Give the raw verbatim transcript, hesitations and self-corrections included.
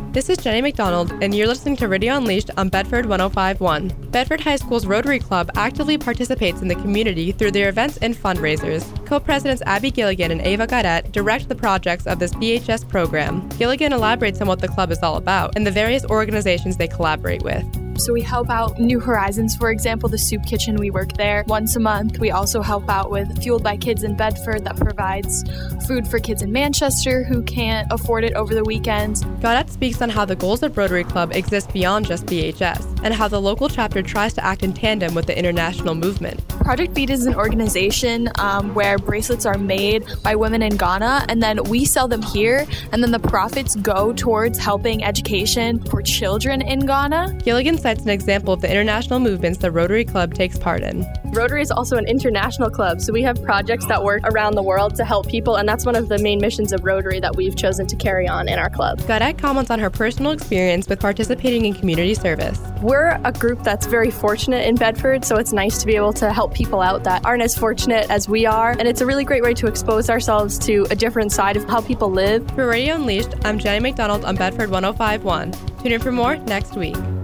This is Jenny McDonald, and you're listening to Radio Unleashed on Bedford one oh five point one. Bedford High School's Rotary Club actively participates in the community through their events and fundraisers. Co-presidents Abby Gilligan and Ava Gaudette direct the projects of this B H S program. Gilligan elaborates on what the club is all about and the various organizations they collaborate with. So we help out New Horizons, for example, the soup kitchen. We work there once a month. We also help out with Fueled by Kids in Bedford that provides food for kids in Manchester who can't afford it over the weekends. Gaudette speaks on how the goals of Rotary Club exist beyond just B H S and how the local chapter tries to act in tandem with the international movement. Project Beat is an organization um, where bracelets are made by women in Ghana, and then we sell them here, and then the profits go towards helping education for children in Ghana. Gilligan cites an example of the international movements the Rotary Club takes part in. Rotary is also an international club, so we have projects that work around the world to help people, and that's one of the main missions of Rotary that we've chosen to carry on in our club. Gaudette comments on her personal experience with participating in community service. We're a group that's very fortunate in Bedford, so it's nice to be able to help people out that aren't as fortunate as we are, and it's a really great way to expose ourselves to a different side of how people live. For Radio Unleashed, I'm Jenny McDonald on Bedford one oh five point one. Tune in for more next week.